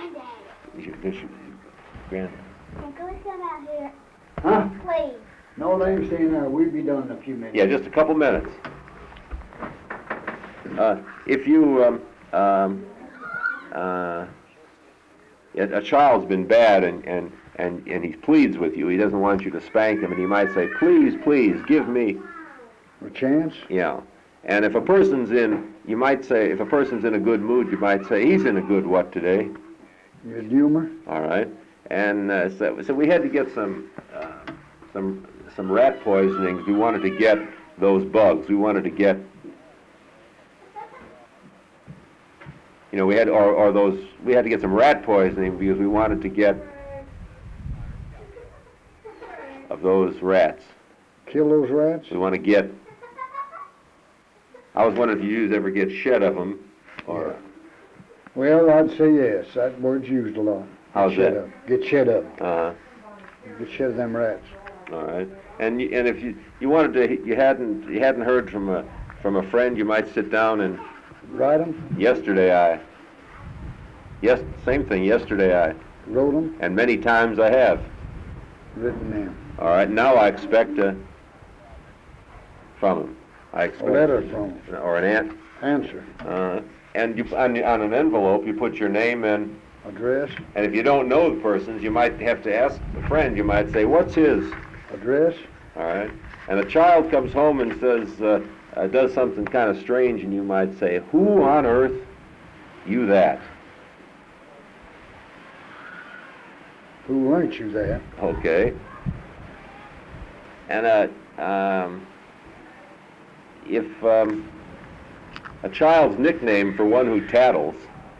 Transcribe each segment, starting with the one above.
Granddad. Can we come out here, Huh? please? No, they ain't staying there. We'll be done in a few minutes. Yeah, just a couple minutes. If you, a child's been bad and he pleads with you, he doesn't want you to spank him, and he might say, please, please, give me, A chance? yeah. And if a person's in, you might say, if a person's in a good mood, you might say, he's in a good what today? Good humor? All right. And so we had to get some rat poisonings. We wanted to get those bugs. We wanted to get, you know, we had to get some rat poisoning because we wanted to get of those rats. Kill those rats? We want to get. I was wondering if you ever get shed of them, or. Yeah. Well, I'd say yes. That word's used a lot. How's Shed that? up. Get shed up. Uh-huh. Get shed of them rats. All right. And if you wanted to, you hadn't heard from a friend, you might sit down and. Write them? Same thing. Yesterday I. Wrote them? And many times I have. Written them. All right. Now I expect from him. I A expect. letter from them. Or an Answer. and you on an envelope you put your name in. Address. And if you don't know the persons, you might have to ask a friend. You might say, "What's his?" Address. All right. And a child comes home and says, does something kind of strange, and you might say, "Who on earth? You that?" Who learned you that? Okay. And if a child's nickname for one who tattles,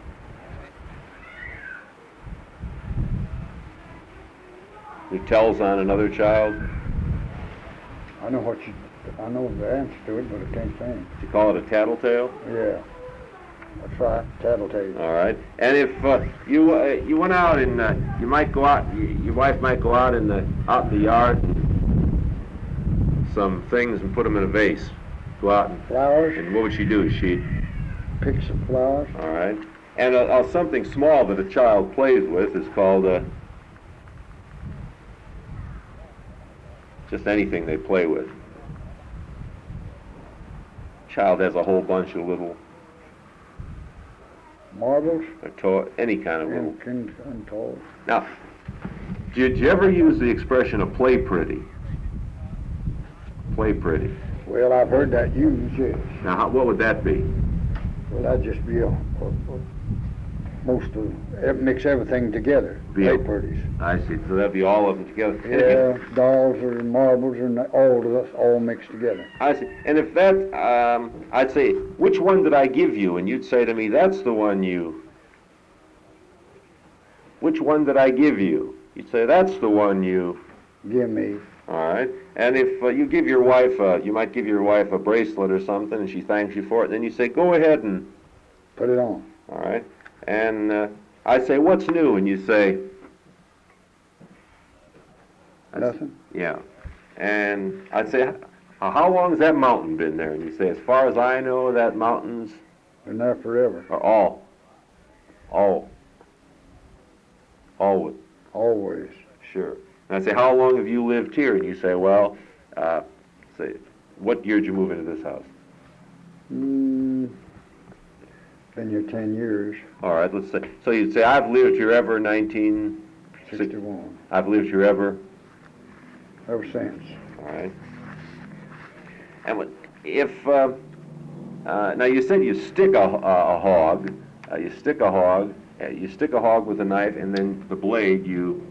who tells on another child, I know the answer to it, but I can't say it. you call it a tattletale. Yeah. That's right. Tattletale. All right. And if you went out and you might go out, your wife might go out in the yard and some things and put them in a vase. Go out Flowers. and what would she do? She'd. Pick some flowers. All right. And something small that a child plays with is called just anything they play with. Child has a whole bunch of little Marbles. any kind of little. And toys. Now, did you ever use the expression "a play pretty"? Play pretty. Well, I've heard that used, yes. Now, what would that be? Well, that'd just be mix everything together. Be Play a- pretties. I see. So that'd be all of them together. And if Yeah, dolls or marbles or all of us all mixed together. I see. And if that, I'd say, which one did I give you? And you'd say to me, that's the one you. Which one did I give you? You'd say, that's the one you. Give me. All right. And if you give your wife, you might give your wife a bracelet or something, and she thanks you for it. And then you say, go ahead and. Put it on. All right. And I say, what's new? And you say. Nothing. Yeah. And I'd say, how long has that mountain been there? And you say, as far as I know, that mountain's. Been there forever. Or always. Always. Sure. And I say, how long have you lived here? And you say, well, say, what year did you move into this house? Been here 10 years. All right, let's say. So you'd say, I've lived here ever 61. I've lived here ever. Ever since. All right. And if now you said you stick a hog, you stick a hog with a knife, and then the blade you.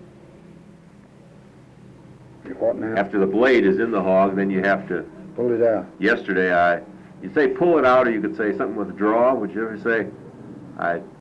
What now? After the blade is in the hog, then you have to. Pull it out. Yesterday you say pull it out, or you could say something with draw. Would you ever say, I